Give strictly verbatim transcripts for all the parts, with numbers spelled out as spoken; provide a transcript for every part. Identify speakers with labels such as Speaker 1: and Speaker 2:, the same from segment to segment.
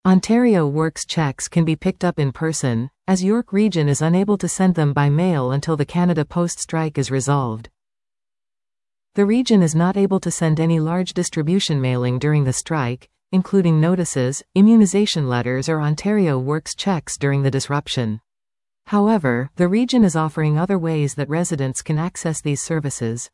Speaker 1: Ontario Works checks can be picked up in person, as York Region is unable to send them by mail until the Canada Post strike is resolved. The region is not able to send any large distribution mailing during the strike, including notices, immunization letters or Ontario Works checks during the disruption. However, the region is offering other ways that residents can access these services.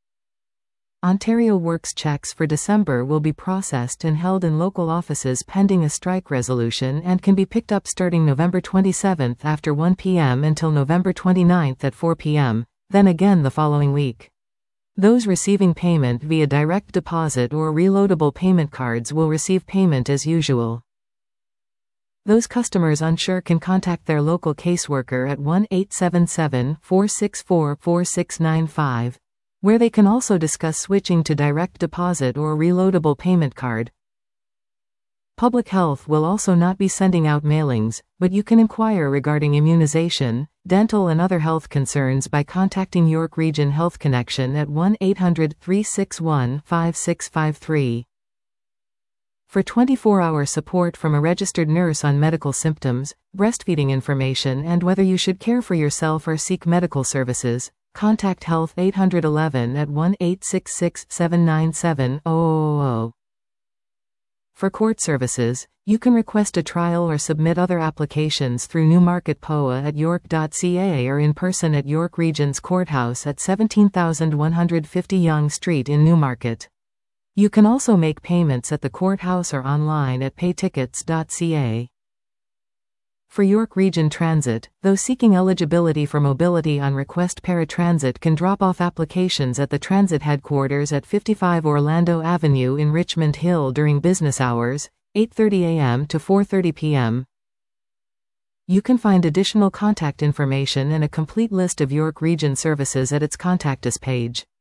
Speaker 1: Ontario Works checks for December will be processed and held in local offices pending a strike resolution and can be picked up starting November twenty-seventh after one p m until November twenty-ninth at four p m, then again the following week. Those receiving payment via direct deposit or reloadable payment cards will receive payment as usual. Those customers unsure can contact their local caseworker at one eight seven seven, four six four, four six nine five, where they can also discuss switching to direct deposit or reloadable payment card. Public Health will also not be sending out mailings, but you can inquire regarding immunization, dental and other health concerns by contacting York Region Health Connection at one eight hundred, three six one, five six five three. For twenty-four hour support from a registered nurse on medical symptoms, breastfeeding information and whether you should care for yourself or seek medical services, contact Health eight one one at one eight six six, seven nine seven, zero zero zero. For court services, you can request a trial or submit other applications through Newmarket P O A at york dot c a or in person at York Region's Courthouse at seventeen thousand one hundred fifty Yonge Street in Newmarket. You can also make payments at the courthouse or online at pay tickets dot c a. For York Region Transit, those seeking eligibility for mobility on request, Paratransit can drop off applications at the transit headquarters at fifty-five Orlando Avenue in Richmond Hill during business hours, eight thirty a m to four thirty p m You can find additional contact information and a complete list of York Region services at its Contact Us page.